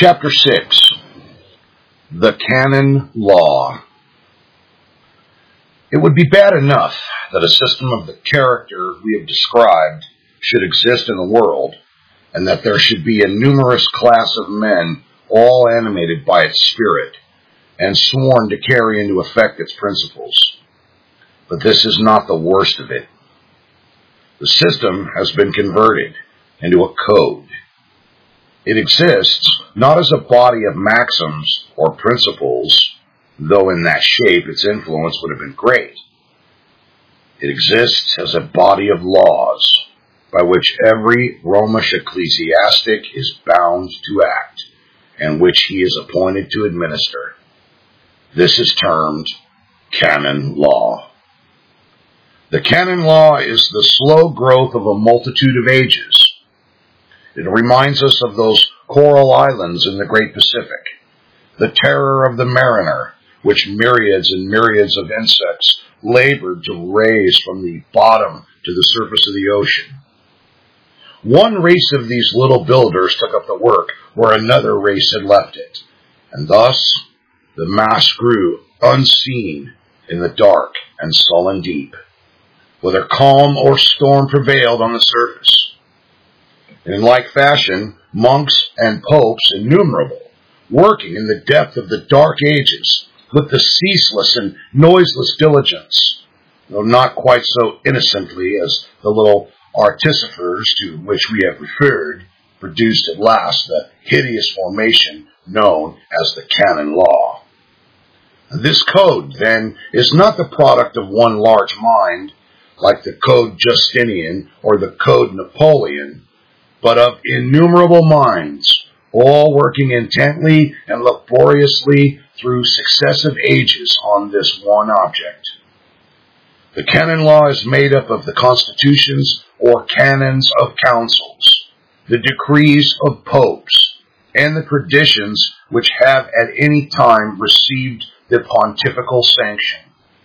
Chapter 6. The Canon Law. It would be bad enough that a system of the character we have described should exist in the world, and that there should be a numerous class of men all animated by its spirit, and sworn to carry into effect its principles. But this is not the worst of it. The system has been converted into a code. It exists not as a body of maxims or principles, though in that shape its influence would have been great. It exists as a body of laws by which every Romish ecclesiastic is bound to act, and which he is appointed to administer. This is termed canon law. The canon law is the slow growth of a multitude of ages. It reminds us of those coral islands in the great Pacific, the terror of the mariner, which myriads and myriads of insects labored to raise from the bottom to the surface of the ocean. One race of these little builders took up the work where another race had left it, and thus the mass grew unseen in the dark and sullen deep, whether calm or storm prevailed on the surface. And in like fashion, monks and popes innumerable, working in the depth of the dark ages with the ceaseless and noiseless diligence, though not quite so innocently as the little artificers to which we have referred, produced at last the hideous formation known as the canon law. This code, then, is not the product of one large mind, like the Code Justinian or the Code Napoleon, but of innumerable minds, all working intently and laboriously through successive ages on this one object. The canon law is made up of the constitutions or canons of councils, the decrees of popes, and the traditions which have at any time received the pontifical sanction.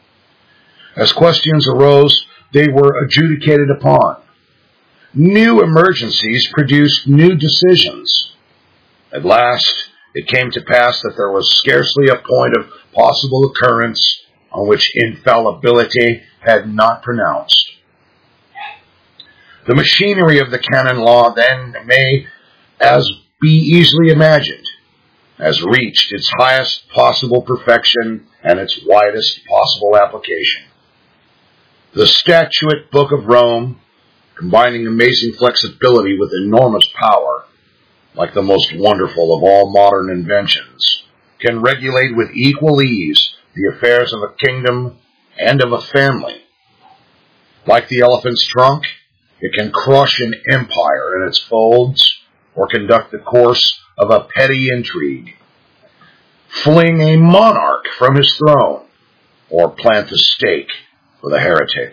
As questions arose, they were adjudicated upon. New emergencies produced new decisions. At last, it came to pass that there was scarcely a point of possible occurrence on which infallibility had not pronounced. The machinery of the canon law, then, may, as be easily imagined, has reached its highest possible perfection and its widest possible application. The Statute Book of Rome, combining amazing flexibility with enormous power, like the most wonderful of all modern inventions, can regulate with equal ease the affairs of a kingdom and of a family. Like the elephant's trunk, it can crush an empire in its folds, or conduct the course of a petty intrigue, fling a monarch from his throne, or plant the stake for the heretic.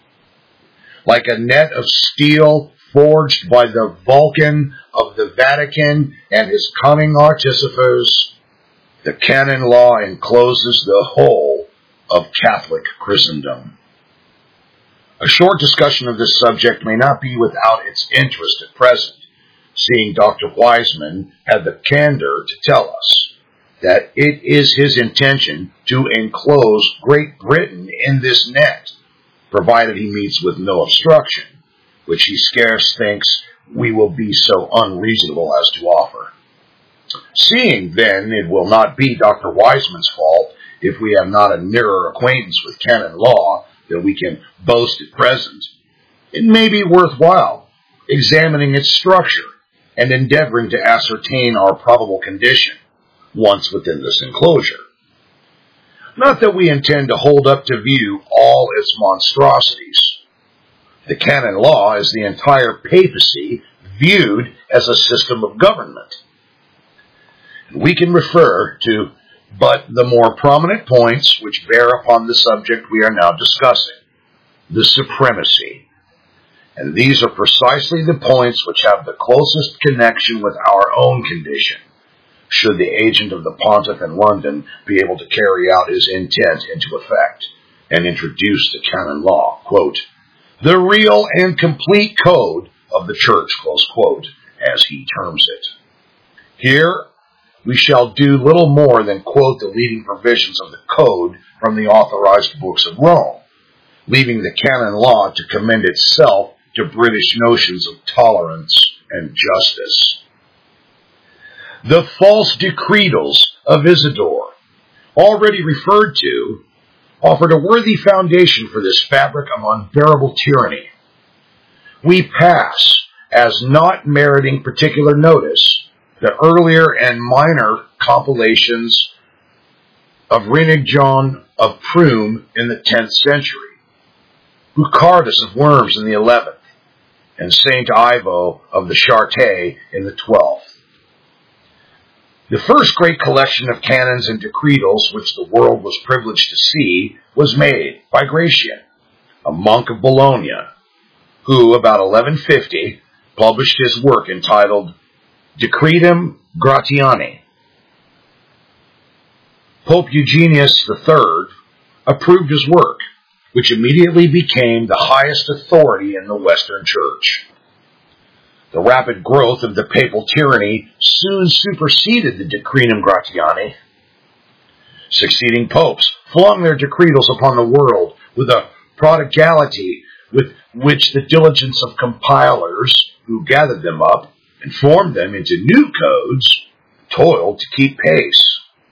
Like a net of steel forged by the Vulcan of the Vatican and his cunning artificers, the canon law encloses the whole of Catholic Christendom. A short discussion of this subject may not be without its interest at present, seeing Dr. Wiseman had the candor to tell us that it is his intention to enclose Great Britain in this net, provided he meets with no obstruction, which he scarce thinks we will be so unreasonable as to offer. Seeing, then, it will not be Dr. Wiseman's fault if we have not a nearer acquaintance with canon law than we can boast at present, it may be worthwhile examining its structure and endeavoring to ascertain our probable condition once within this enclosure. Not that we intend to hold up to view all its monstrosities. The canon law is the entire papacy viewed as a system of government. We can refer to but the more prominent points which bear upon the subject we are now discussing, the supremacy. And these are precisely the points which have the closest connection with our own condition, should the agent of the pontiff in London be able to carry out his intent into effect and introduce the canon law, quote, the real and complete code of the church, close quote, as he terms it. Here, we shall do little more than quote the leading provisions of the code from the authorized books of Rome, leaving the canon law to commend itself to British notions of tolerance and justice. The false decretals of Isidore, already referred to, offered a worthy foundation for this fabric of unbearable tyranny. We pass, as not meriting particular notice, the earlier and minor compilations of Reinig John of Prume in the 10th century, Bucardus of Worms in the 11th, and Saint Ivo of the Chartres in the 12th. The first great collection of canons and decretals which the world was privileged to see was made by Gratian, a monk of Bologna, who, about 1150, published his work entitled Decretum Gratiani. Pope Eugenius III approved his work, which immediately became the highest authority in the Western Church. The rapid growth of the papal tyranny soon superseded the Decretum Gratiani. Succeeding popes flung their decretals upon the world with a prodigality with which the diligence of compilers who gathered them up and formed them into new codes toiled to keep pace.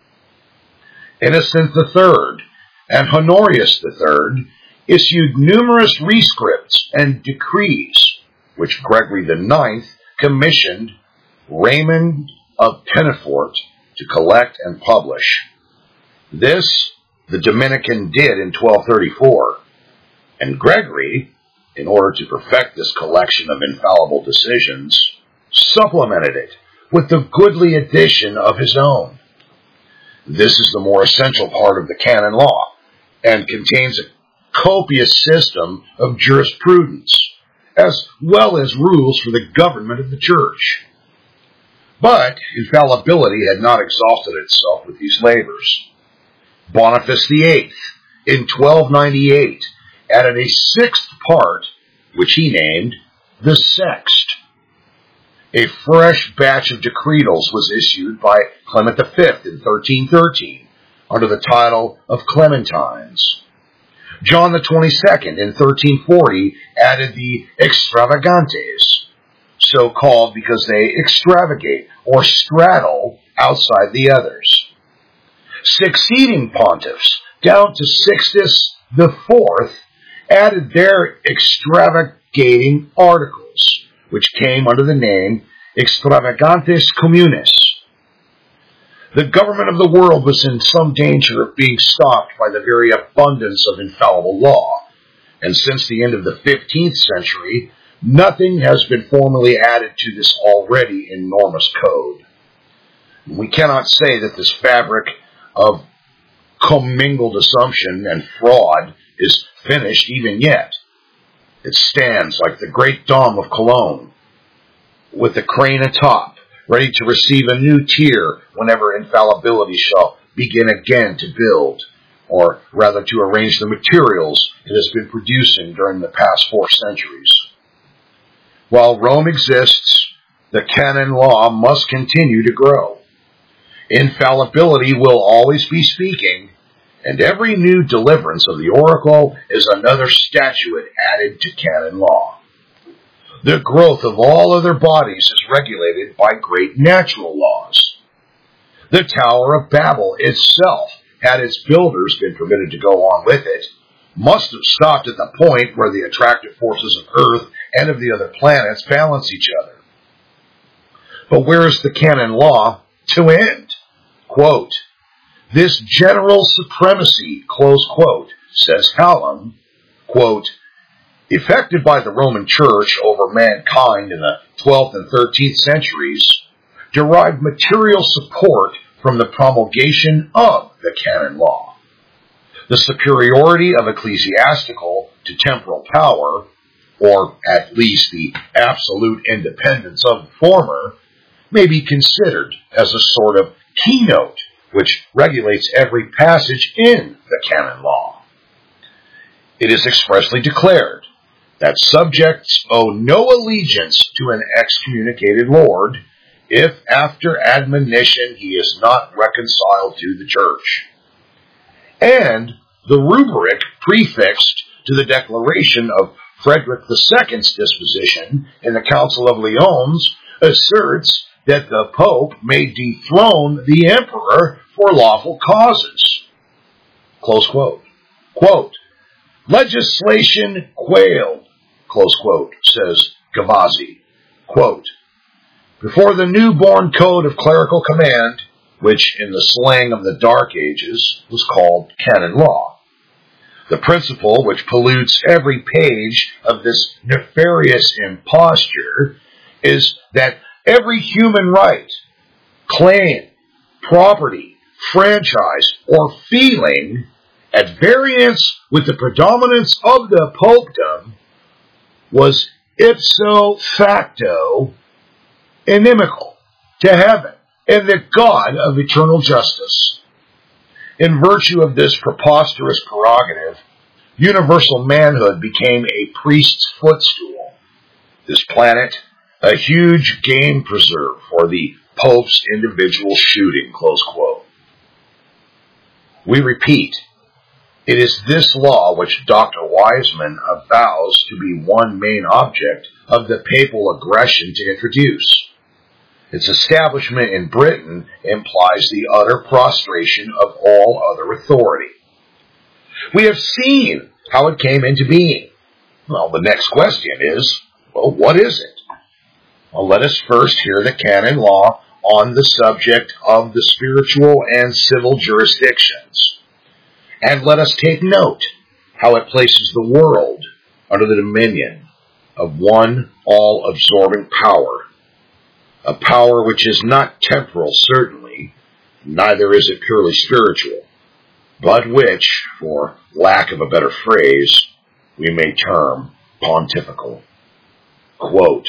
Innocent III and Honorius III issued numerous rescripts and decrees, which Gregory IX commissioned Raymond of Pennefort to collect and publish. This the Dominican did in 1234, and Gregory, in order to perfect this collection of infallible decisions, supplemented it with the goodly addition of his own. This is the more essential part of the canon law, and contains a copious system of jurisprudence, as well as rules for the government of the Church. But infallibility had not exhausted itself with these labors. Boniface VIII, in 1298, added a sixth part, which he named the Sext. A fresh batch of decretals was issued by Clement V in 1313, under the title of Clementines. John the 22nd in 1340 added the Extravagantes, so called because they extravagate or straddle outside the others. Succeeding pontiffs, down to Sixtus IV, added their extravagating articles, which came under the name Extravagantes Communes. The government of the world was in some danger of being stopped by the very abundance of infallible law, and since the end of the 15th century, nothing has been formally added to this already enormous code. We cannot say that this fabric of commingled assumption and fraud is finished even yet. It stands like the great dome of Cologne, with the crane atop, ready to receive a new tier whenever infallibility shall begin again to build, or rather to arrange the materials it has been producing during the past 4 centuries. While Rome exists, the canon law must continue to grow. Infallibility will always be speaking, and every new deliverance of the oracle is another statuette added to canon law. The growth of all other bodies is regulated by great natural laws. The Tower of Babel itself, had its builders been permitted to go on with it, must have stopped at the point where the attractive forces of Earth and of the other planets balance each other. But where is the canon law to end? Quote, this general supremacy, close quote, says Hallam, quote, effected by the Roman Church over mankind in the 12th and 13th centuries, derived material support from the promulgation of the canon law. The superiority of ecclesiastical to temporal power, or at least the absolute independence of the former, may be considered as a sort of keynote which regulates every passage in the canon law. It is expressly declared that subjects owe no allegiance to an excommunicated lord, if after admonition he is not reconciled to the church. And the rubric prefixed to the declaration of Frederick II's disposition in the Council of Lyons asserts that the Pope may dethrone the Emperor for lawful causes. Close quote. Quote, legislation quailed, close quote, says Gavazzi. Quote, before the newborn code of clerical command, which in the slang of the Dark Ages was called canon law, the principle which pollutes every page of this nefarious imposture is that every human right, claim, property, franchise, or feeling at variance with the predominance of the popedom was ipso facto inimical to heaven and the God of eternal justice. In virtue of this preposterous prerogative, universal manhood became a priest's footstool. This planet, a huge game preserve for the Pope's individual shooting, close quote. We repeat, it is this law which Dr. Wiseman avows to be one main object of the papal aggression to introduce. Its establishment in Britain implies the utter prostration of all other authority. We have seen how it came into being. Well, the next question is, well, what is it? Well, let us first hear the canon law on the subject of the spiritual and civil jurisdictions. And let us take note how it places the world under the dominion of one all-absorbing power, a power which is not temporal, certainly, neither is it purely spiritual, but which, for lack of a better phrase, we may term pontifical. Quote,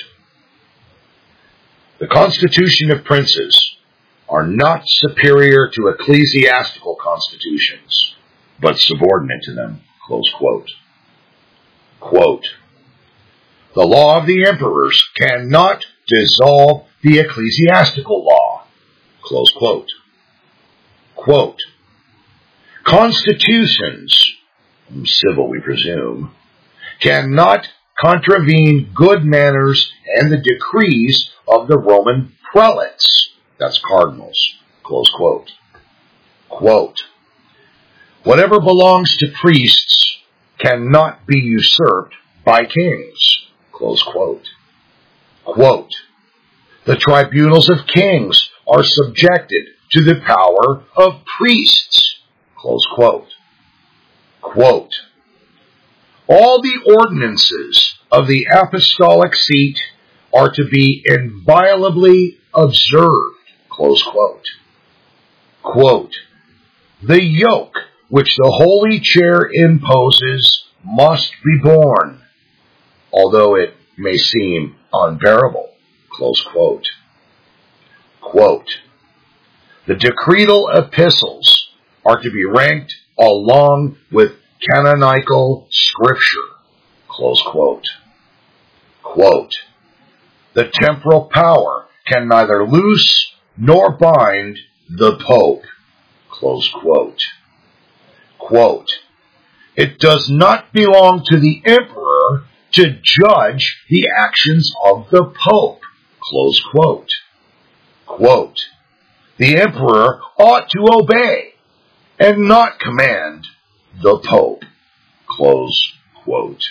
the constitution of princes are not superior to ecclesiastical constitutions, but subordinate to them. Close quote. Quote, the law of the emperors cannot dissolve the ecclesiastical law. Close quote. Quote, constitutions, civil we presume, cannot contravene good manners and the decrees of the Roman prelates, that's cardinals, close quote. Quote, whatever belongs to priests cannot be usurped by kings, close quote. Quote, the tribunals of kings are subjected to the power of priests, close quote. Quote, all the ordinances of the apostolic seat are to be inviolably observed, close quote. Quote, the yoke which the holy chair imposes must be borne, although it may seem unbearable, close quote. Quote, the decretal epistles are to be ranked along with canonical scripture, close quote. Quote, the temporal power can neither loose nor bind the Pope, close quote. Quote, it does not belong to the emperor to judge the actions of the Pope, close quote. Quote, the emperor ought to obey and not command the Pope, close quote.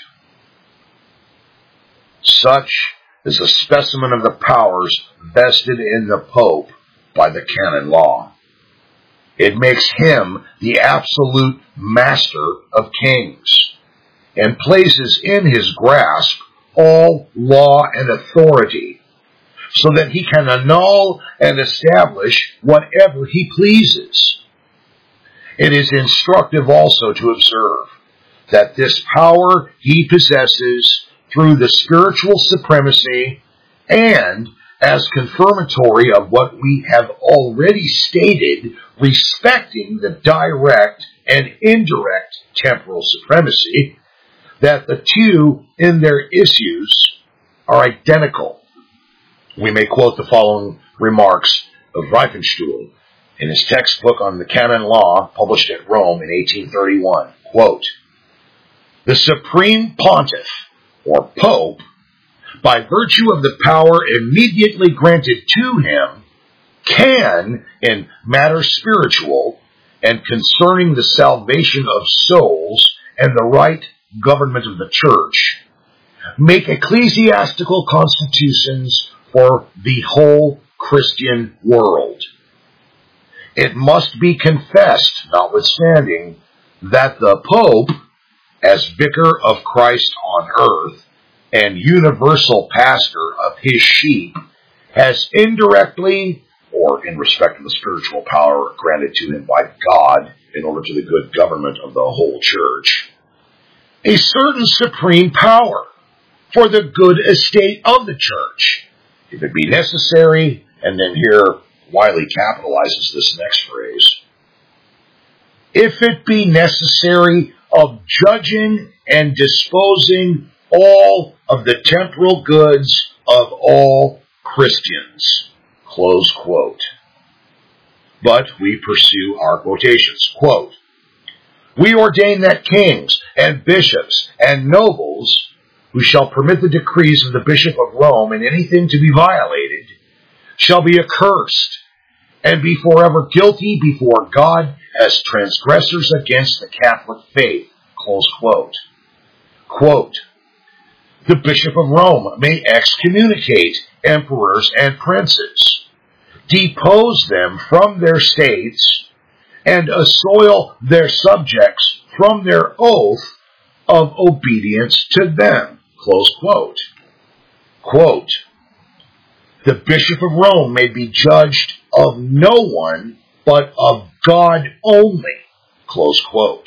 Such is a specimen of the powers vested in the Pope by the canon law. It makes him the absolute master of kings and places in his grasp all law and authority so that he can annul and establish whatever he pleases. It is instructive also to observe that this power he possesses through the spiritual supremacy and as confirmatory of what we have already stated respecting the direct and indirect temporal supremacy, that the two in their issues are identical. We may quote the following remarks of Reifenstuhl in his textbook on the canon law published at Rome in 1831. Quote, "The supreme pontiff, or pope, by virtue of the power immediately granted to him, can, in matters spiritual and concerning the salvation of souls and the right government of the church, make ecclesiastical constitutions for the whole Christian world. It must be confessed, notwithstanding, that the Pope, as vicar of Christ on earth and universal pastor of his sheep, has indirectly, or in respect of the spiritual power granted to him by God in order to the good government of the whole church, a certain supreme power for the good estate of the church, if it be necessary," and then here Wiley capitalizes this next phrase, "if it be necessary, of judging and disposing all of the temporal goods of all Christians." Close quote. But we pursue our quotations. Quote, "We ordain that kings and bishops and nobles, who shall permit the decrees of the Bishop of Rome in anything to be violated, shall be accursed and be forever guilty before God as transgressors against the Catholic faith." Close quote. Quote, "The Bishop of Rome may excommunicate emperors and princes, depose them from their states, and assoil their subjects from their oath of obedience to them." Close quote. Quote, "The Bishop of Rome may be judged of no one but of God only." Close quote.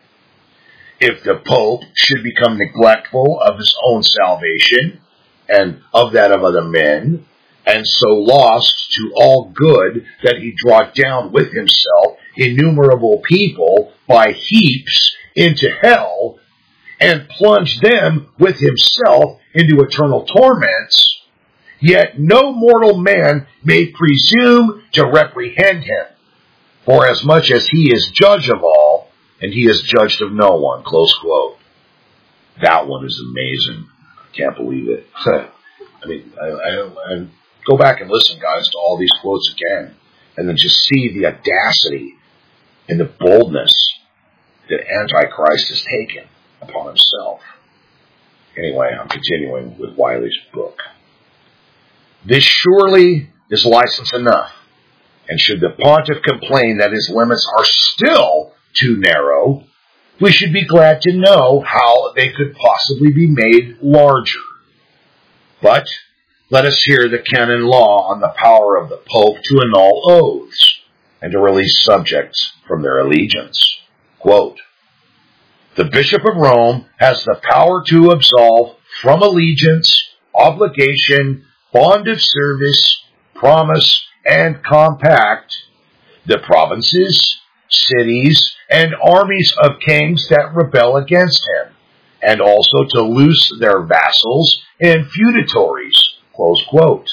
If the Pope should become neglectful of his own salvation and of that of other men, and so lost to all good that he draw down with himself innumerable people by heaps into hell, and plunge them with himself into eternal torments, yet no mortal man may presume to reprehend him, for as much as he is judge of all, and he is judged of no one." Close quote. That one is amazing. I can't believe it. I mean, I go back and listen, guys, to all these quotes again, and then just see the audacity and the boldness that Antichrist has taken upon himself. Anyway, I'm continuing with Wiley's book. "This surely is license enough, and should the pontiff complain that his limits are still too narrow, we should be glad to know how they could possibly be made larger. But let us hear the canon law on the power of the Pope to annul oaths and to release subjects from their allegiance." Quote, "The Bishop of Rome has the power to absolve from allegiance, obligation, bond of service, promise, and compact the provinces, cities, and armies of kings that rebel against him, and also to loose their vassals and feudatories." Close quote.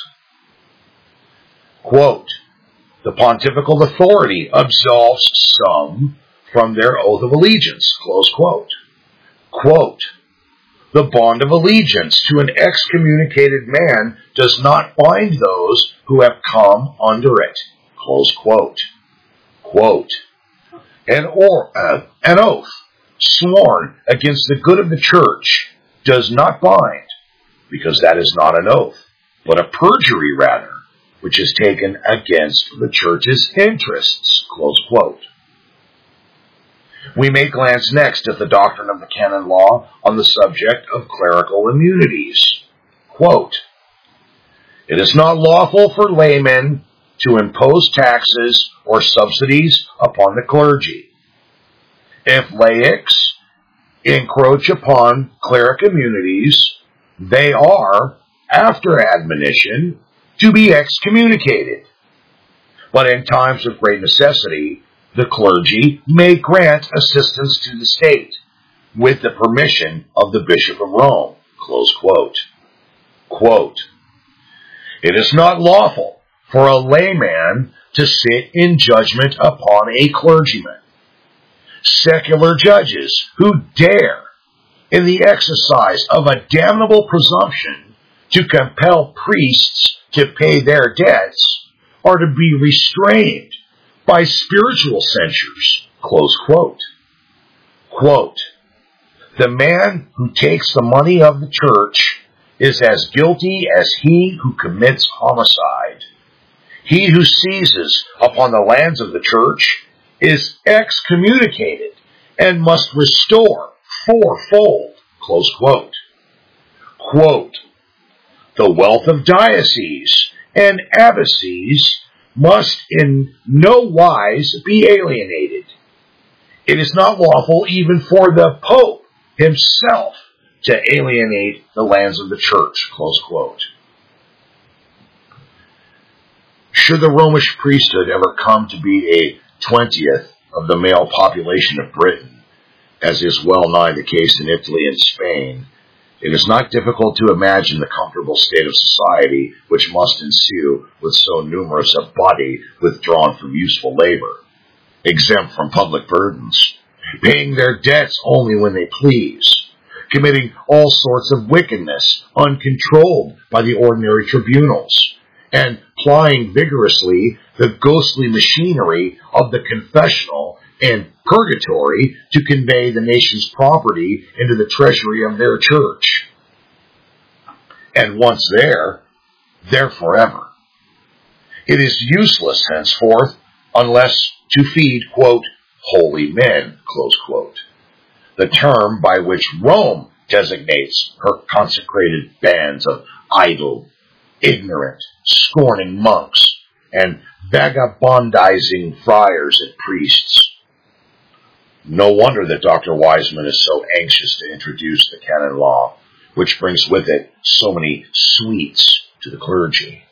Quote, "The pontifical authority absolves some from their oath of allegiance." Close quote. Quote, "The bond of allegiance to an excommunicated man does not bind those who have come under it." Close quote. Quote, An oath sworn against the good of the church does not bind, because that is not an oath, but a perjury rather, which is taken against the church's interests." Close quote. We may glance next at the doctrine of the canon law on the subject of clerical immunities. Quote, "It is not lawful for laymen to impose taxes or subsidies upon the clergy. If laics encroach upon cleric immunities, they are, after admonition, to be excommunicated. But in times of great necessity, the clergy may grant assistance to the state, with the permission of the Bishop of Rome." Close quote. Quote, It is not lawful for a layman to sit in judgment upon a clergyman. Secular judges who dare, in the exercise of a damnable presumption, to compel priests to pay their debts are to be restrained by spiritual censures. Close quote. Quote, the man who takes the money of the church is as guilty as he who commits homicide. He who seizes upon the lands of the church is excommunicated and must restore fourfold. Close quote. Quote, the wealth of dioceses and abbacies must in no wise be alienated. It is not lawful even for the Pope himself to alienate the lands of the church. Close quote. Should the Romish priesthood ever come to be a 20th of the male population of Britain, as is well nigh the case in Italy and Spain, it is not difficult to imagine the comfortable state of society which must ensue with so numerous a body withdrawn from useful labor, exempt from public burdens, paying their debts only when they please, committing all sorts of wickedness uncontrolled by the ordinary tribunals, and plying vigorously the ghostly machinery of the confessional and purgatory to convey the nation's property into the treasury of their church. And once there forever. It is useless henceforth unless to feed, quote, holy men, close quote, the term by which Rome designates her consecrated bands of idle, ignorant, scorning monks and vagabondizing friars and priests. No wonder that Dr. Wiseman is so anxious to introduce the canon law, which brings with it so many sweets to the clergy.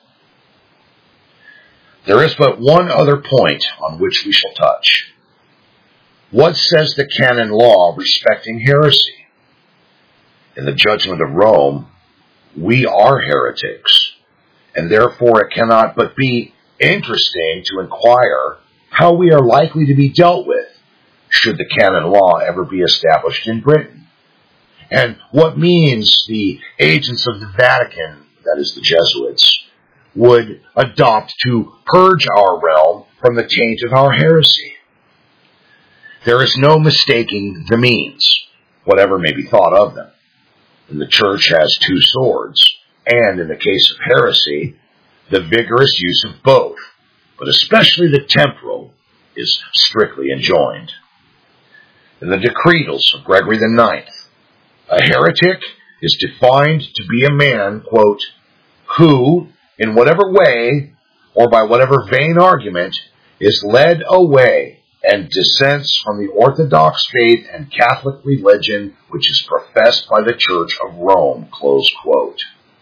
There is but one other point on which we shall touch. What says the canon law respecting heresy? In the judgment of Rome, we are heretics, and therefore it cannot but be interesting to inquire how we are likely to be dealt with should the canon law ever be established in Britain, and what means the agents of the Vatican, that is the Jesuits, would adopt to purge our realm from the taint of our heresy. There is no mistaking the means, whatever may be thought of them. And the church has two swords, and in the case of heresy, the vigorous use of both, but especially the temporal, is strictly enjoined. In the decretals of Gregory IX, a heretic is defined to be a man, quote, who, in whatever way, or by whatever vain argument, is led away and dissents from the Orthodox faith and Catholic religion which is professed by the Church of Rome, close quote.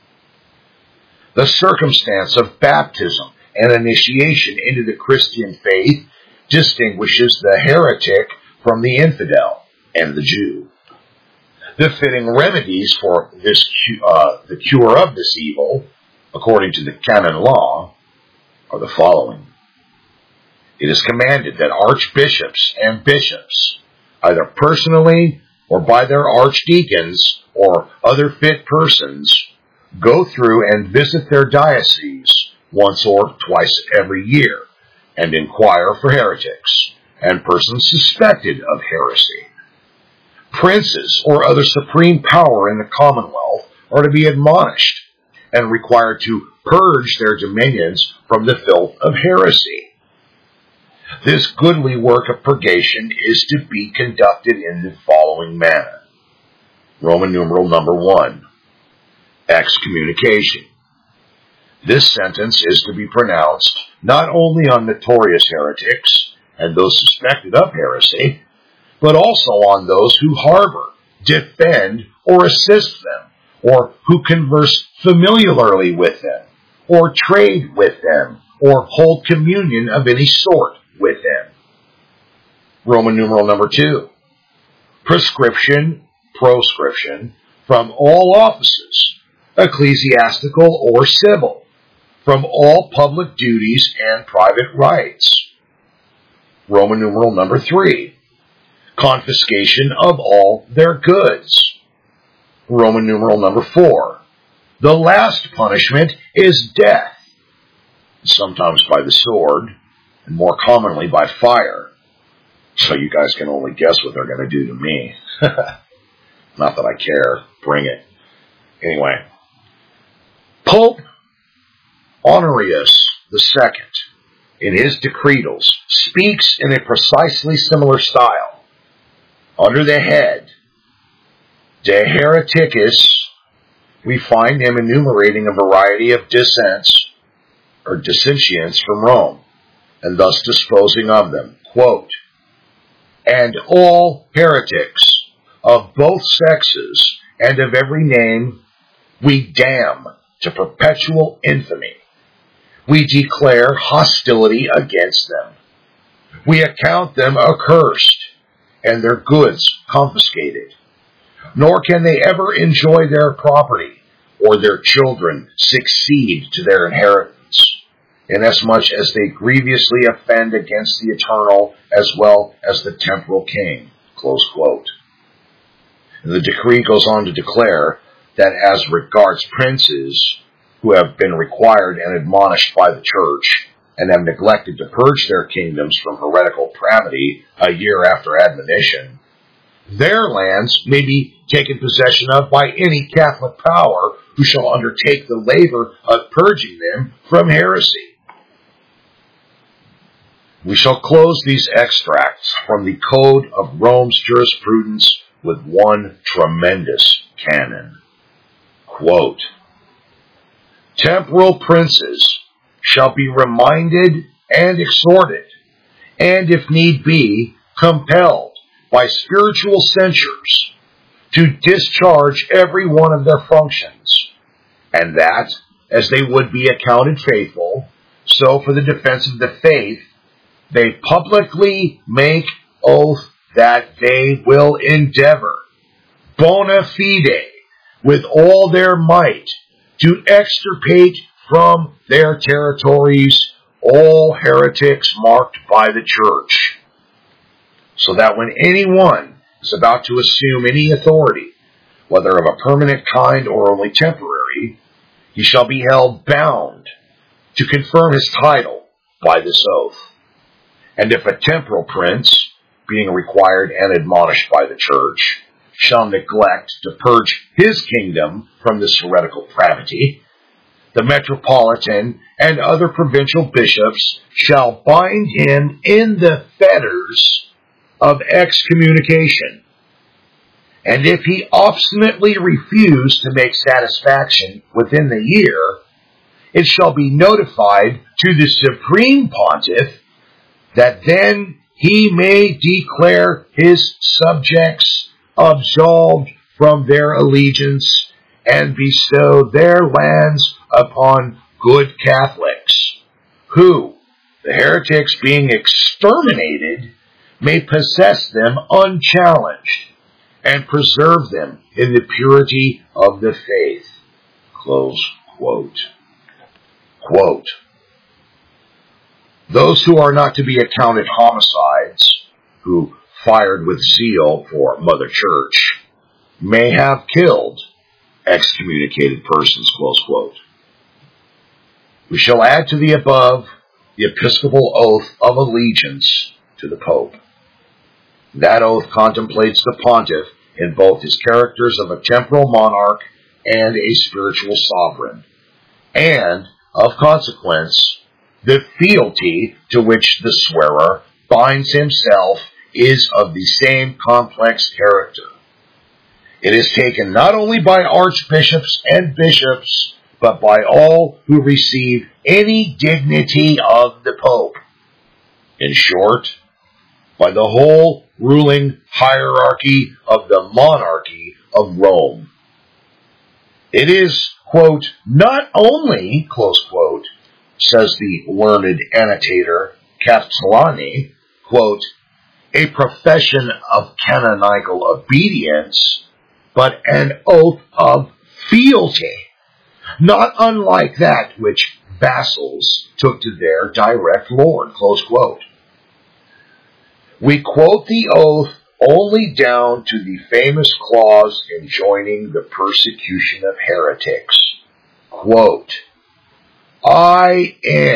The circumstance of baptism and initiation into the Christian faith distinguishes the heretic from the infidel and the Jew. The fitting remedies for this, the cure of this evil, according to the canon law, are the following. It is commanded that archbishops and bishops, either personally or by their archdeacons or other fit persons, go through and visit their dioceses once or twice every year and inquire for heretics and persons suspected of heresy. Princes or other supreme power in the commonwealth are to be admonished and required to purge their dominions from the filth of heresy. This goodly work of purgation is to be conducted in the following manner. Roman numeral number 1, excommunication. This sentence is to be pronounced not only on notorious heretics and those suspected of heresy, but also on those who harbor, defend, or assist them, or who converse familiarly with them, or trade with them, or hold communion of any sort with them. Roman numeral number 2, proscription from all offices, ecclesiastical or civil, from all public duties and private rights. Roman numeral number 3, confiscation of all their goods. Roman numeral number 4, the last punishment is death, sometimes by the sword, and more commonly by fire. So you guys can only guess what they're going to do to me. Not that I care. Bring it. Anyway, Pope Honorius II, in his decretals, speaks in a precisely similar style. Under the head De Hereticis, we find him enumerating a variety of dissents or dissentients from Rome, and thus disposing of them. Quote, and all heretics of both sexes and of every name we damn to perpetual infamy. We declare hostility against them. We account them accursed and their goods confiscated. Nor can they ever enjoy their property or their children succeed to their inheritance, inasmuch as they grievously offend against the eternal as well as the temporal king. Close quote. And the decree goes on to declare that as regards princes who have been required and admonished by the church and have neglected to purge their kingdoms from heretical pravity a year after admonition, their lands may be taken possession of by any Catholic power who shall undertake the labor of purging them from heresy. We shall close these extracts from the Code of Rome's Jurisprudence with one tremendous canon. Quote, temporal princes shall be reminded and exhorted, and if need be, compelled by spiritual censures to discharge every one of their functions, and that, as they would be accounted faithful, so for the defense of the faith, they publicly make oath that they will endeavor, bona fide, with all their might, to extirpate from their territories all heretics marked by the church, so that when anyone is about to assume any authority, whether of a permanent kind or only temporary, he shall be held bound to confirm his title by this oath. And if a temporal prince, being required and admonished by the church, shall neglect to purge his kingdom from this heretical pravity, the metropolitan and other provincial bishops shall bind him in the fetters of excommunication. And if he obstinately refuse to make satisfaction within the year, it shall be notified to the Supreme Pontiff that then he may declare his subjects absolved from their allegiance and bestow their lands upon good Catholics, who, the heretics being exterminated, may possess them unchallenged and preserve them in the purity of the faith. Close quote. Quote, those who are not to be accounted homicides, who fired with zeal for Mother Church, may have killed excommunicated persons, close quote. We shall add to the above the episcopal oath of allegiance to the Pope. That oath contemplates the pontiff in both his characters of a temporal monarch and a spiritual sovereign, and, of consequence, the fealty to which the swearer binds himself is of the same complex character. It is taken not only by archbishops and bishops, but by all who receive any dignity of the Pope. In short, by the whole ruling hierarchy of the monarchy of Rome. It is, quote, not only, close quote, says the learned annotator Castellani, quote, a profession of canonical obedience, but an oath of fealty, not unlike that which vassals took to their direct lord, close quote. We quote the oath only down to the famous clause enjoining the persecution of heretics. Quote, I,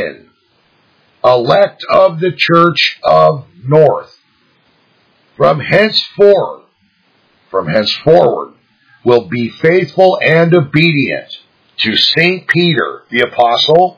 elect of the Church of North, from henceforward, will be faithful and obedient to St. Peter the Apostle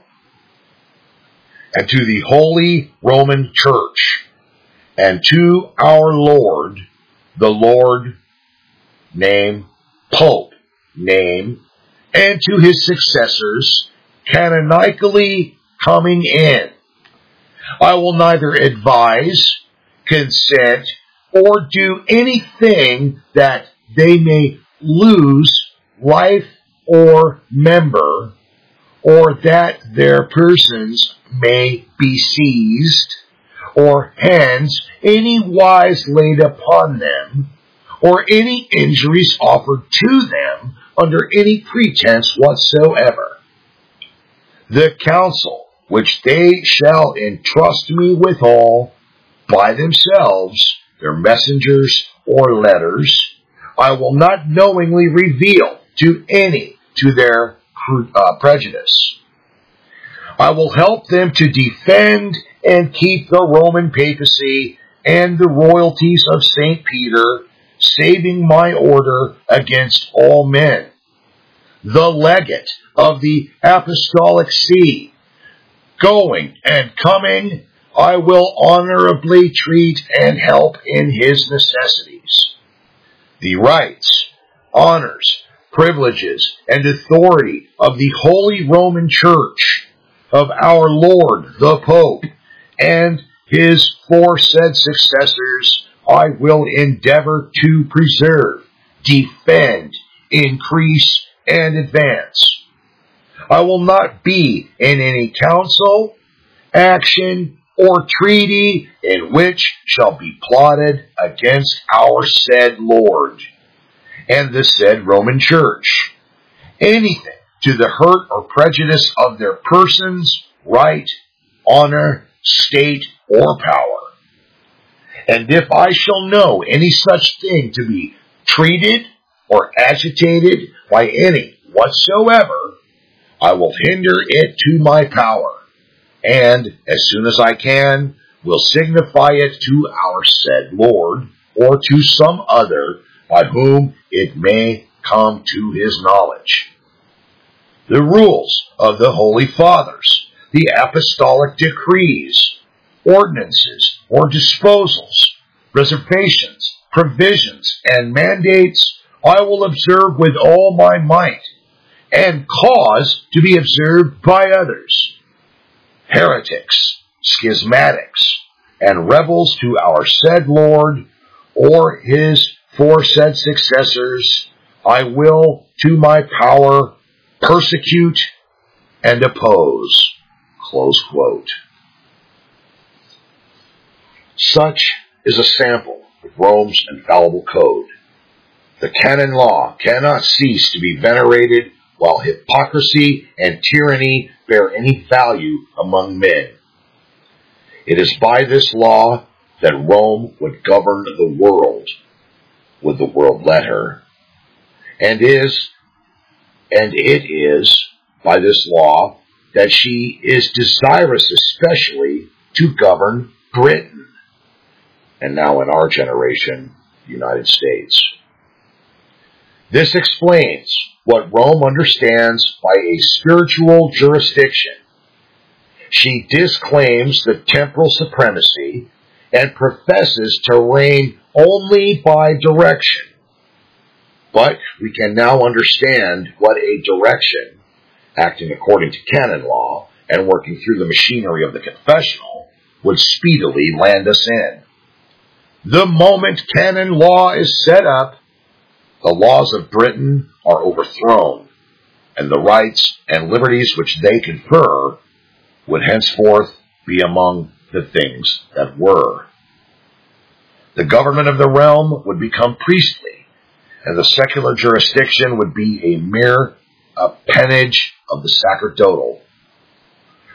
and to the Holy Roman Church and to our Lord, the Lord, name, Pope, name, and to his successors, canonically coming in. I will neither advise, consent, or do anything that they may lose life or member, or that their persons may be seized, or hands anywise laid upon them, or any injuries offered to them under any pretense whatsoever. The counsel which they shall entrust me withal by themselves, their messengers or letters, I will not knowingly reveal to any to their prejudice. I will help them to defend and keep the Roman papacy and the royalties of St. Peter, saving my order against all men. The legate of the apostolic see, going and coming, I will honorably treat and help in his necessities. The rights, honors, privileges, and authority of the Holy Roman Church, of our Lord the Pope, and his foresaid successors, I will endeavor to preserve, defend, increase, and advance. I will not be in any council, action, or treaty in which shall be plotted against our said Lord and the said Roman Church, anything to the hurt or prejudice of their persons, right, honor, state, or power. And if I shall know any such thing to be treated or agitated by any whatsoever, I will hinder it to my power, and as soon as I can, will signify it to our said Lord, or to some other by whom it may come to his knowledge. The rules of the Holy Fathers, the apostolic decrees, ordinances or disposals, reservations, provisions, and mandates I will observe with all my might, and cause to be observed by others. Heretics, schismatics, and rebels to our said Lord, or his foresaid successors, I will to my power persecute and oppose. Close quote. Such is a sample of Rome's infallible code. The canon law cannot cease to be venerated while hypocrisy and tyranny bear any value among men. It is by this law that Rome would govern the world, would the world let her, and it is by this law that she is desirous especially to govern Britain, and now in our generation, the United States. This explains what Rome understands by a spiritual jurisdiction. She disclaims the temporal supremacy and professes to reign only by direction. But we can now understand what a direction, acting according to canon law and working through the machinery of the confessional, would speedily land us in. The moment canon law is set up, the laws of Britain are overthrown, and the rights and liberties which they confer would henceforth be among the things that were. The government of the realm would become priestly, and the secular jurisdiction would be a mere appanage of the sacerdotal.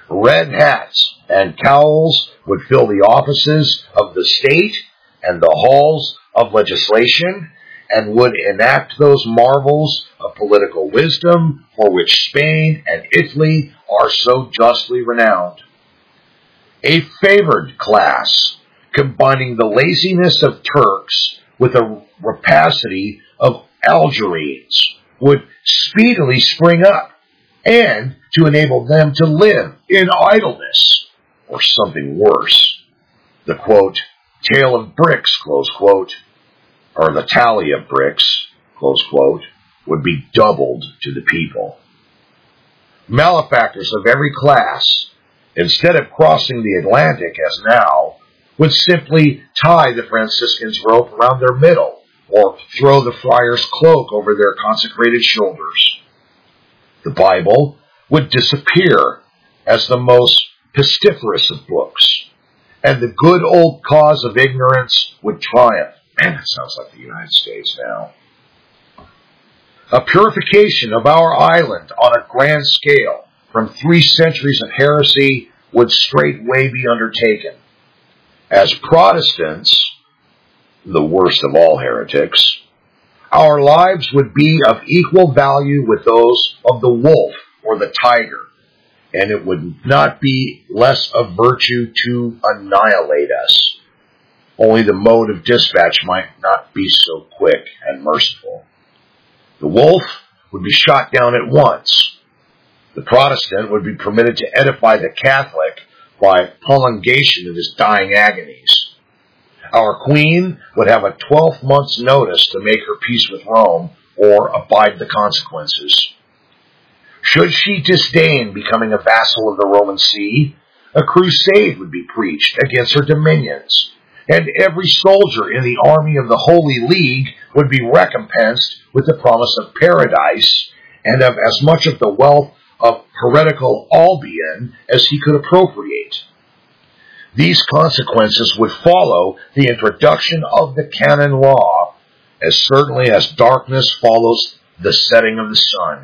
Red hats and cowls would fill the offices of the state and the halls of legislation, and would enact those marvels of political wisdom for which Spain and Italy are so justly renowned. A favored class, combining the laziness of Turks with the rapacity of Algerines, would speedily spring up, and to enable them to live in idleness, or something worse. The, quote, tale of bricks, close quote, or the tally of bricks, close quote, would be doubled to the people. Malefactors of every class, instead of crossing the Atlantic as now, would simply tie the Franciscans' rope around their middle, or throw the friar's cloak over their consecrated shoulders. The Bible would disappear as the most pestiferous of books, and the good old cause of ignorance would triumph. Man, that sounds like the United States now. A purification of our island on a grand scale from 3 centuries of heresy would straightway be undertaken. As Protestants, the worst of all heretics, our lives would be of equal value with those of the wolf or the tiger, and it would not be less of virtue to annihilate us. Only the mode of dispatch might not be so quick and merciful. The wolf would be shot down at once. The Protestant would be permitted to edify the Catholic by prolongation of his dying agonies. Our queen would have a 12 months' notice to make her peace with Rome or abide the consequences. Should she disdain becoming a vassal of the Roman See, a crusade would be preached against her dominions, and every soldier in the army of the Holy League would be recompensed with the promise of paradise and of as much of the wealth of heretical Albion as he could appropriate. These consequences would follow the introduction of the canon law, as certainly as darkness follows the setting of the sun.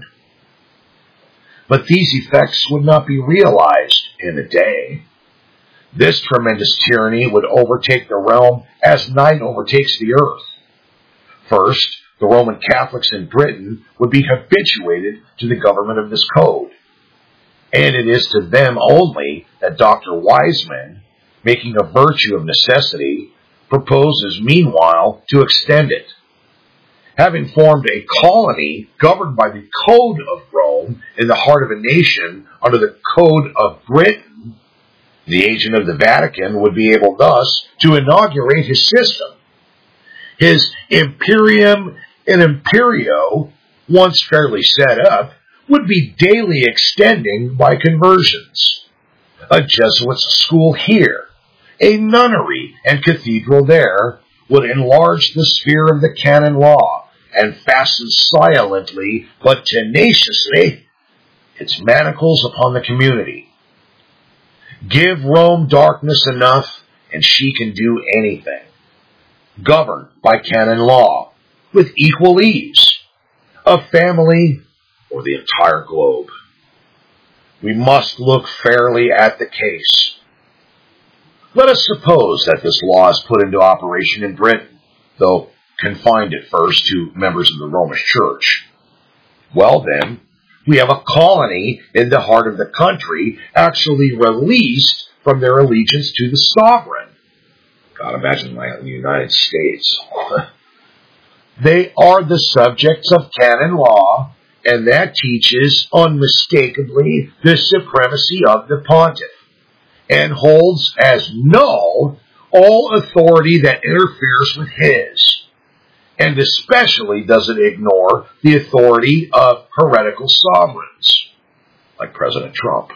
But these effects would not be realized in a day. This tremendous tyranny would overtake the realm as night overtakes the earth. First, the Roman Catholics in Britain would be habituated to the government of this code, and it is to them only that Dr. Wiseman, making a virtue of necessity, proposes meanwhile to extend it. Having formed a colony governed by the Code of Rome in the heart of a nation under the Code of Britain, the agent of the Vatican would be able thus to inaugurate his system. His Imperium and Imperio, once fairly set up, would be daily extending by conversions. A Jesuits' school here, a nunnery and cathedral there, would enlarge the sphere of the canon law and fasten silently but tenaciously its manacles upon the community. Give Rome darkness enough, and she can do anything. Govern by canon law, with equal ease, a family or the entire globe. We must look fairly at the case. Let us suppose that this law is put into operation in Britain, though confined at first to members of the Romish Church. Well then, we have a colony in the heart of the country actually released from their allegiance to the sovereign. God, imagine the United States. They are the subjects of canon law, and that teaches unmistakably the supremacy of the pontiff, and holds as null all authority that interferes with his, and especially does it ignore the authority of heretical sovereigns, like President Trump.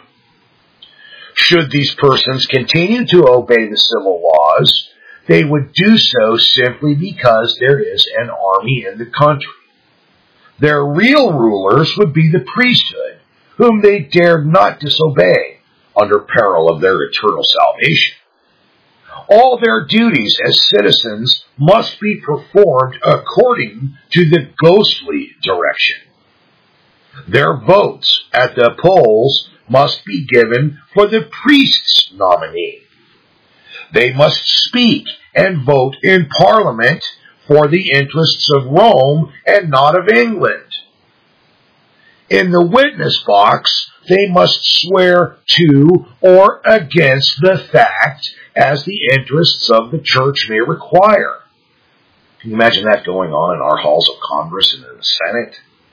Should these persons continue to obey the civil laws, they would do so simply because there is an army in the country. Their real rulers would be the priesthood, whom they dared not disobey, under peril of their eternal salvation. All their duties as citizens must be performed according to the ghostly direction. Their votes at the polls must be given for the priest's nominee. They must speak and vote in Parliament for the interests of Rome and not of England. In the witness box, they must swear to or against the fact as the interests of the church may require. Can you imagine that going on in our halls of Congress and in the Senate?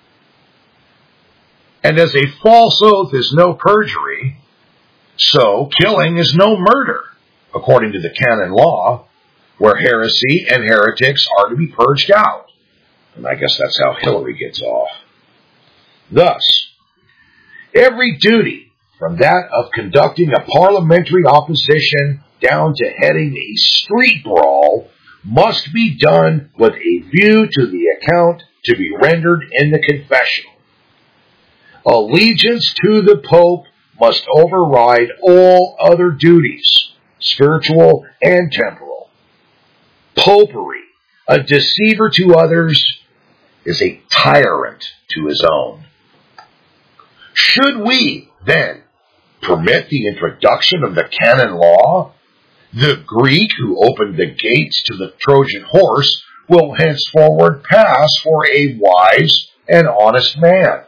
And as a false oath is no perjury, so killing is no murder, according to the canon law, where heresy and heretics are to be purged out. And I guess that's how Hillary gets off. Thus, every duty, from that of conducting a parliamentary opposition down to heading a street brawl, must be done with a view to the account to be rendered in the confessional. Allegiance to the Pope must override all other duties, spiritual and temporal. Popery, a deceiver to others, is a tyrant to his own. Should we, then, permit the introduction of the canon law, the Greek who opened the gates to the Trojan horse will henceforward pass for a wise and honest man.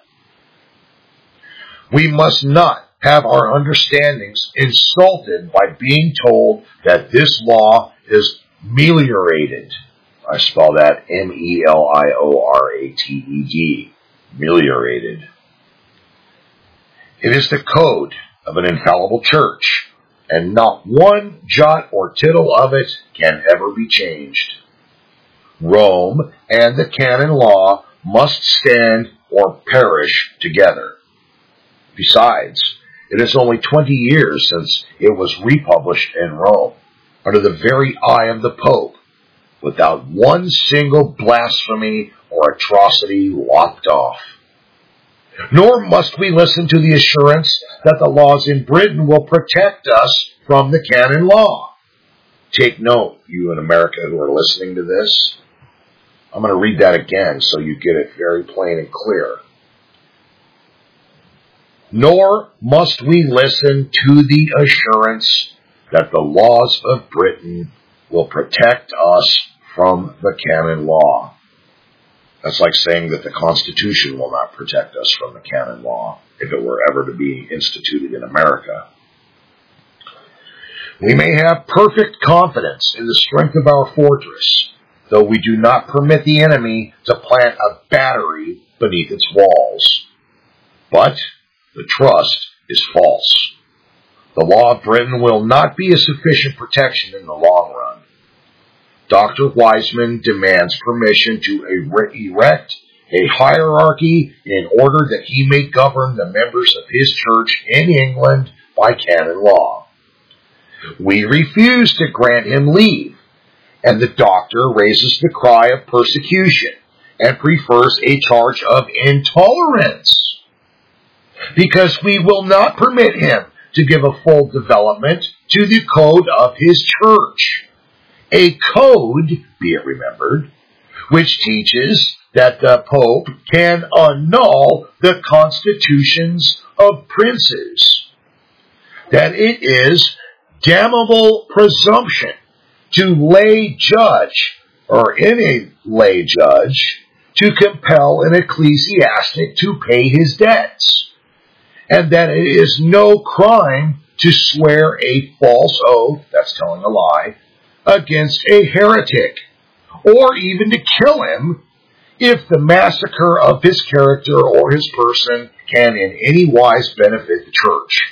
We must not have our understandings insulted by being told that this law is meliorated. I spell that M-E-L-I-O-R-A-T-E-D. Meliorated. It is the code of an infallible church, and not one jot or tittle of it can ever be changed. Rome and the canon law must stand or perish together. Besides, it is only 20 years since it was republished in Rome, under the very eye of the Pope, without one single blasphemy or atrocity lopped off. Nor must we listen to the assurance that the laws in Britain will protect us from the canon law. Take note, you in America who are listening to this. I'm going to read that again so you get it very plain and clear. Nor must we listen to the assurance that the laws of Britain will protect us from the canon law. That's like saying that the Constitution will not protect us from the canon law if it were ever to be instituted in America. We may have perfect confidence in the strength of our fortress, though we do not permit the enemy to plant a battery beneath its walls. But the trust is false. The law of Britain will not be a sufficient protection in the long run. Dr. Wiseman demands permission to erect a hierarchy in order that he may govern the members of his church in England by canon law. We refuse to grant him leave, and the doctor raises the cry of persecution and prefers a charge of intolerance, because we will not permit him to give a full development to the code of his church. A code, be it remembered, which teaches that the Pope can annul the constitutions of princes. That it is damnable presumption to lay judge, or any lay judge, to compel an ecclesiastic to pay his debts. And that it is no crime to swear a false oath, that's telling a lie, against a heretic, or even to kill him if the massacre of his character or his person can in any wise benefit the church.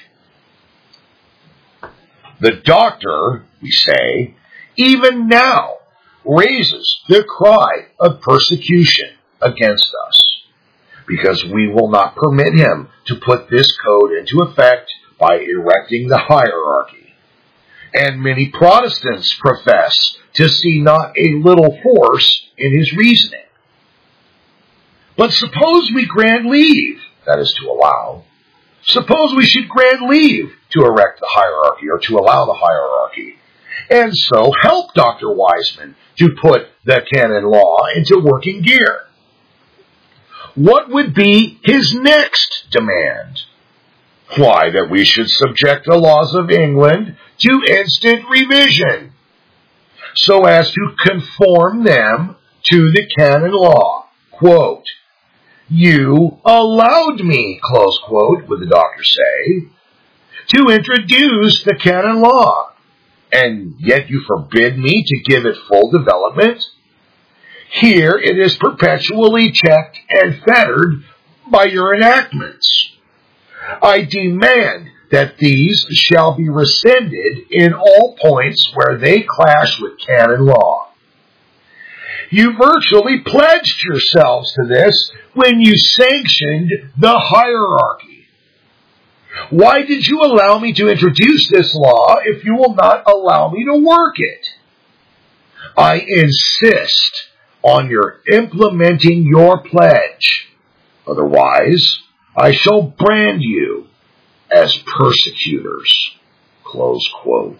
The doctor, we say, even now raises the cry of persecution against us, because we will not permit him to put this code into effect by erecting the hierarchy. And many Protestants profess to see not a little force in his reasoning. But suppose we grant leave, that is to allow. Suppose we should grant leave to erect the hierarchy or to allow the hierarchy, and so help Dr. Wiseman to put the canon law into working gear. What would be his next demand? Why, that we should subject the laws of England to instant revision, so as to conform them to the canon law. Quote, you allowed me, close quote, would the doctor say, to introduce the canon law, and yet you forbid me to give it full development? Here it is perpetually checked and fettered by your enactments. I demand that these shall be rescinded in all points where they clash with canon law. You virtually pledged yourselves to this when you sanctioned the hierarchy. Why did you allow me to introduce this law if you will not allow me to work it? I insist on your implementing your pledge. Otherwise, I shall brand you as persecutors. Close quote.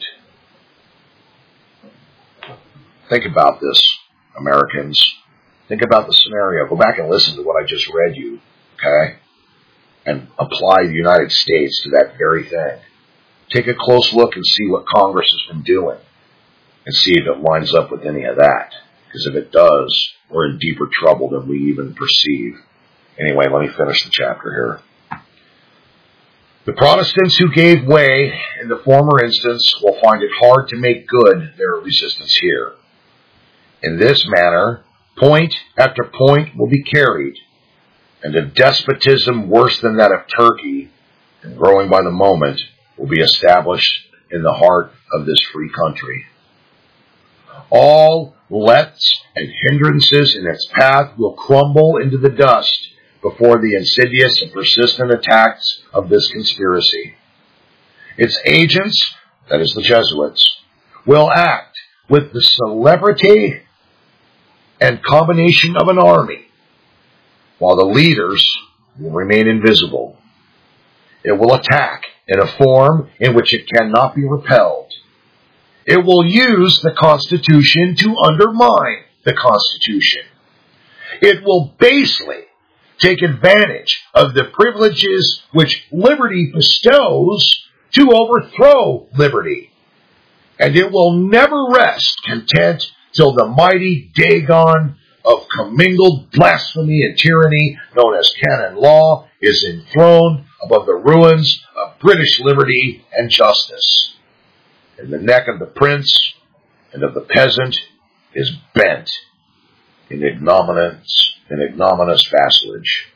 Think about this, Americans. Think about the scenario. Go back and listen to what I just read you, okay? And apply the United States to that very thing. Take a close look and see what Congress has been doing and see if it lines up with any of that. Because if it does, we're in deeper trouble than we even perceive. Anyway, let me finish the chapter here. The Protestants who gave way in the former instance will find it hard to make good their resistance here. In this manner, point after point will be carried, and a despotism worse than that of Turkey, and growing by the moment, will be established in the heart of this free country. All lets and hindrances in its path will crumble into the dust before the insidious and persistent attacks of this conspiracy. Its agents, that is the Jesuits, will act with the celebrity and combination of an army, while the leaders will remain invisible. It will attack in a form in which it cannot be repelled. It will use the Constitution to undermine the Constitution. It will basely take advantage of the privileges which liberty bestows to overthrow liberty. And it will never rest content till the mighty Dagon of commingled blasphemy and tyranny known as canon law is enthroned above the ruins of British liberty and justice. And the neck of the prince and of the peasant is bent in ignominious vassalage.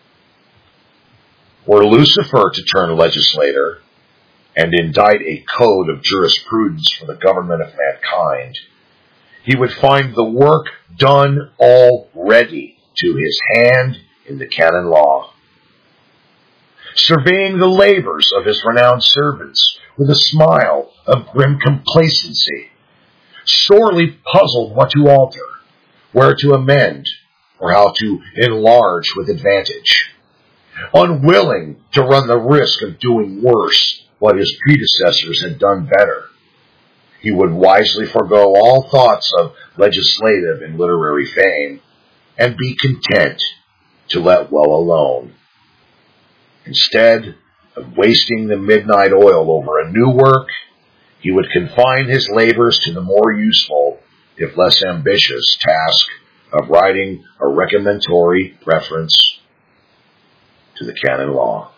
Were Lucifer to turn legislator and indict a code of jurisprudence for the government of mankind, he would find the work done already to his hand in the canon law. Surveying the labors of his renowned servants with a smile of grim complacency, sorely puzzled what to alter, where to amend, or how to enlarge with advantage, unwilling to run the risk of doing worse what his predecessors had done better, he would wisely forego all thoughts of legislative and literary fame and be content to let well alone. Instead of wasting the midnight oil over a new work, he would confine his labors to the more useful, if less ambitious, task of writing a recommendatory reference to the canon law.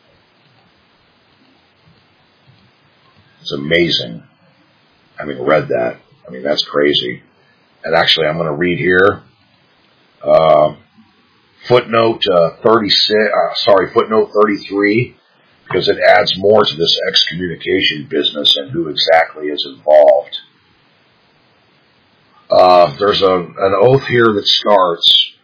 It's amazing. Having read that, that's crazy. And actually, I'm going to read here footnote 33, because it adds more to this excommunication business and who exactly is involved. There's an oath here that starts,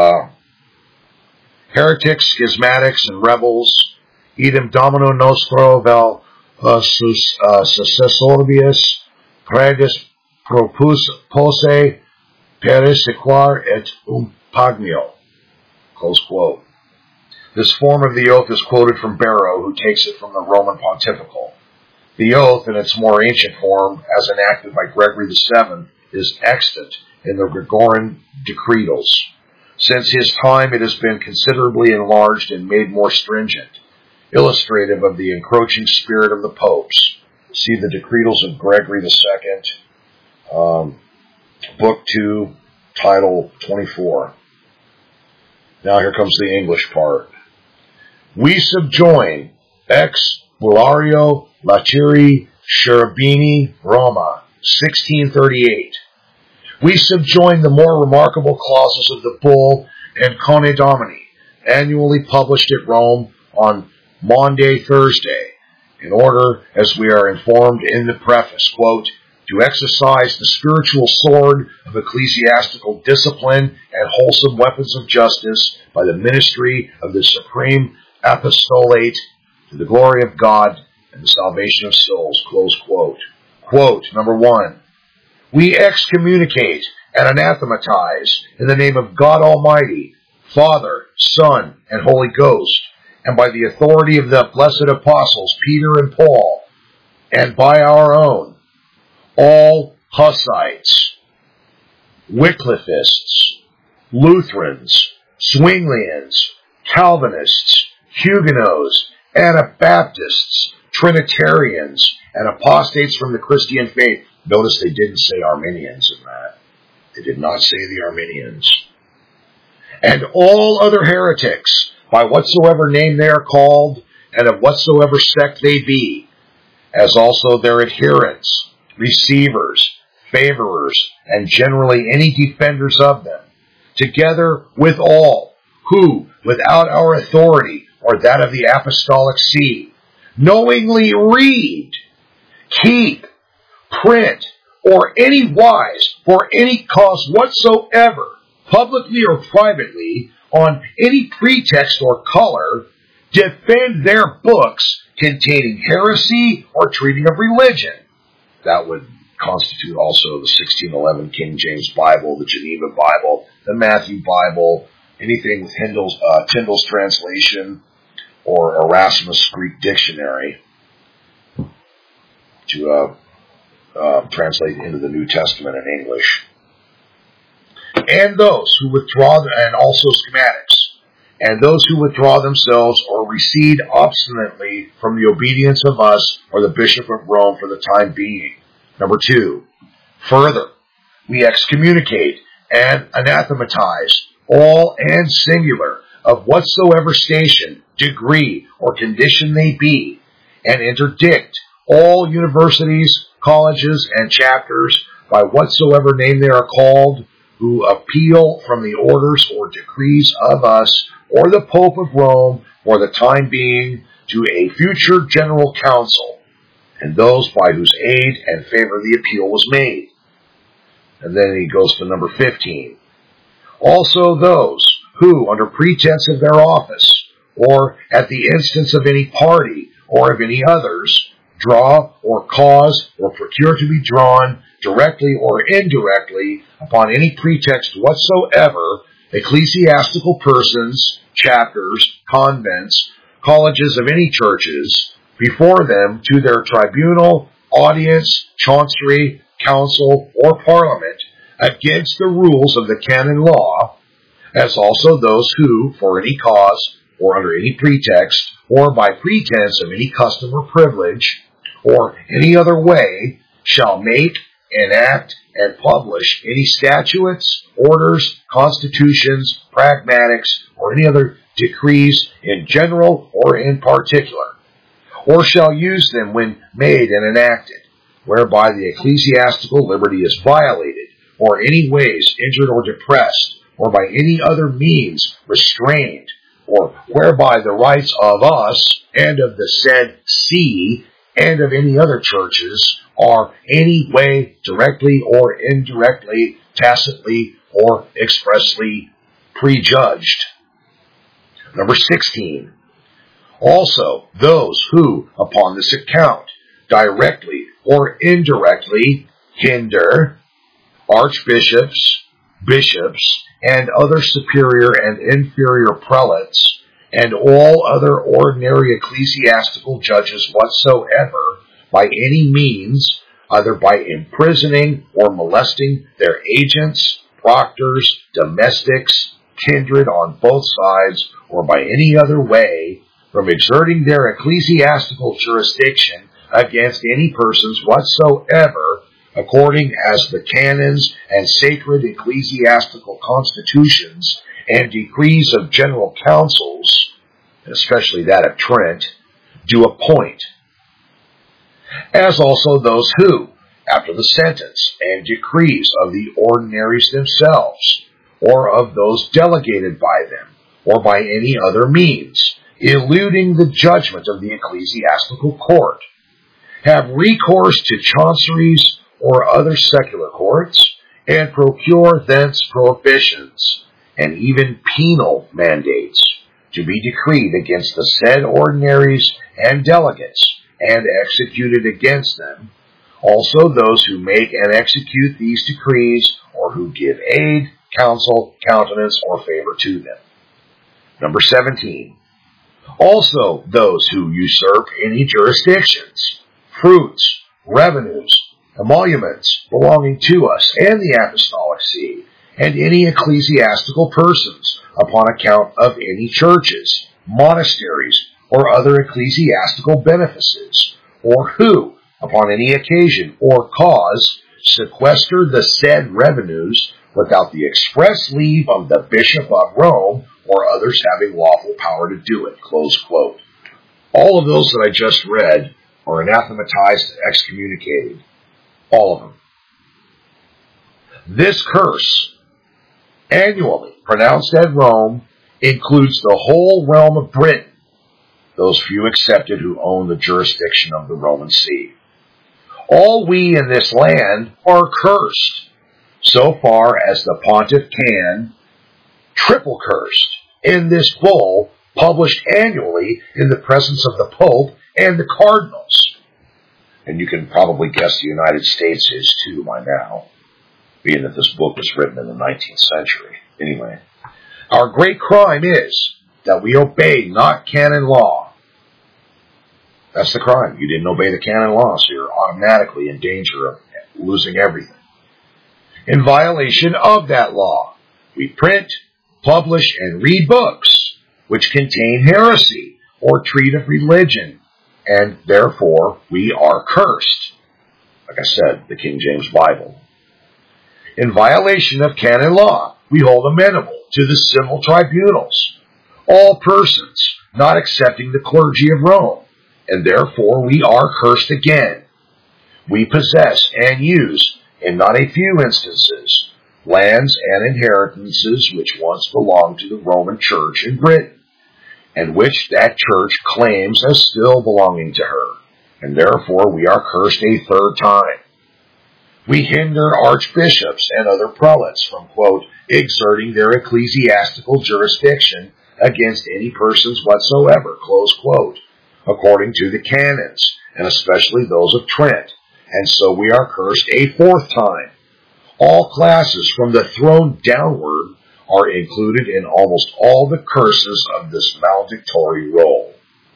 heretics, schismatics, and rebels, idem domino nostro vel successoribus praedis propose persequar et umpagnio. Close quote. This form of the oath is quoted from Barrow, who takes it from the Roman Pontifical. The oath, in its more ancient form, as enacted by Gregory VII, is extant in the Gregorian decretals. Since his time, it has been considerably enlarged and made more stringent. illustrative of the encroaching spirit of the popes. See the Decretals of Gregory II, Book 2, Title 24. Now here comes the English part. We subjoin ex Bullario Lateri Cherubini Roma, 1638. We subjoin the more remarkable clauses of the bull Ancone Domini, annually published at Rome on Maundy Thursday, in order, as we are informed in the preface, quote, to exercise the spiritual sword of ecclesiastical discipline and wholesome weapons of justice by the ministry of the supreme apostolate to the glory of God and the salvation of souls, close quote. Quote, number 1, we excommunicate and anathematize in the name of God Almighty, Father, Son, and Holy Ghost, and by the authority of the blessed apostles Peter and Paul, and by our own, all Hussites, Wycliffists, Lutherans, Zwinglians, Calvinists, Huguenots, Anabaptists, Trinitarians, and apostates from the Christian faith. Notice they didn't say Arminians in that. They did not say the Arminians. And all other heretics, by whatsoever name they are called, and of whatsoever sect they be, as also their adherents, receivers, favorers, and generally any defenders of them, together with all who, without our authority or that of the apostolic see, knowingly read, keep, print, or any wise, for any cause whatsoever, publicly or privately, on any pretext or color, defend their books containing heresy or treating of religion. That would constitute also the 1611 King James Bible, the Geneva Bible, the Matthew Bible, anything with Tyndale's translation or Erasmus Greek Dictionary to translate into the New Testament in English. And those who withdraw, and also schematics, and those who withdraw themselves or recede obstinately from the obedience of us or the Bishop of Rome for the time being. Number 2, further, we excommunicate and anathematize all and singular of whatsoever station, degree, or condition they be, and interdict all universities, colleges, and chapters by whatsoever name they are called, who appeal from the orders or decrees of us or the Pope of Rome for the time being to a future general council, and those by whose aid and favor the appeal was made. And then he goes to number 15. Also those who, under pretense of their office, or at the instance of any party or of any others, draw or cause or procure to be drawn, directly or indirectly, upon any pretext whatsoever, ecclesiastical persons, chapters, convents, colleges of any churches, before them to their tribunal, audience, chancery, council, or parliament, against the rules of the canon law, as also those who, for any cause, or under any pretext, or by pretense of any custom or privilege, or any other way, shall make, enact, and publish any statutes, orders, constitutions, pragmatics, or any other decrees in general or in particular, or shall use them when made and enacted, whereby the ecclesiastical liberty is violated, or any ways injured or depressed, or by any other means restrained, or whereby the rights of us and of the said see and of any other churches are any way directly or indirectly, tacitly or expressly prejudged. Number 16. Also, those who, upon this account, directly or indirectly hinder archbishops, bishops, and other superior and inferior prelates, and all other ordinary ecclesiastical judges whatsoever, by any means, either by imprisoning or molesting their agents, proctors, domestics, kindred on both sides, or by any other way, from exerting their ecclesiastical jurisdiction against any persons whatsoever, according as the canons and sacred ecclesiastical constitutions and decrees of general councils, especially that of Trent, do appoint, as also those who, after the sentence and decrees of the ordinaries themselves, or of those delegated by them, or by any other means, eluding the judgment of the ecclesiastical court, have recourse to chanceries or other secular courts, and procure thence prohibitions, and even penal mandates, to be decreed against the said ordinaries and delegates, and executed against them, also those who make and execute these decrees, or who give aid, counsel, countenance, or favor to them. Number 17. Also those who usurp any jurisdictions, fruits, revenues, emoluments belonging to us and the apostolic see, and any ecclesiastical persons upon account of any churches, monasteries, or other ecclesiastical benefices, or who, upon any occasion or cause, sequester the said revenues without the express leave of the Bishop of Rome or others having lawful power to do it. Close quote. All of those that I just read are anathematized and excommunicated. All of them. This curse, annually pronounced at Rome, includes the whole realm of Britain, those few excepted who own the jurisdiction of the Roman See. All we in this land are cursed, so far as the pontiff can, triple cursed, in this bull published annually in the presence of the Pope and the cardinals. And you can probably guess the United States is too by now, being that this book was written in the 19th century. Anyway, our great crime is that we obey not canon law. That's the crime. You didn't obey the canon law, so you're automatically in danger of losing everything. In violation of that law, we print, publish, and read books which contain heresy or treat of religion, and therefore we are cursed. Like I said, the King James Bible. In violation of canon law, we hold amenable to the civil tribunals all persons not accepting the clergy of Rome, and therefore we are cursed again. We possess and use, in not a few instances, lands and inheritances which once belonged to the Roman Church in Britain, and which that Church claims as still belonging to her, and therefore we are cursed a third time. We hinder archbishops and other prelates from, quote, exerting their ecclesiastical jurisdiction against any persons whatsoever, close quote, according to the canons, and especially those of Trent, and so we are cursed a fourth time. All classes from the throne downward are included in almost all the curses of this maledictory roll.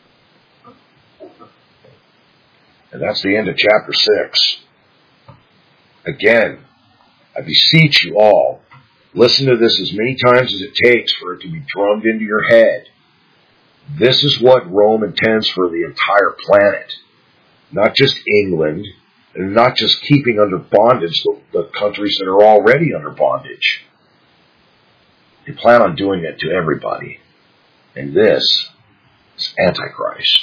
And that's the end of chapter 6. Again, I beseech you all, listen to this as many times as it takes for it to be drummed into your head. This is what Rome intends for the entire planet. Not just England, and not just keeping under bondage the countries that are already under bondage. They plan on doing it to everybody. And this is Antichrist.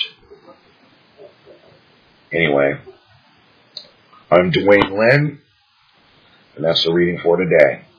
Anyway, I'm Dwayne Lynn, and that's the reading for today.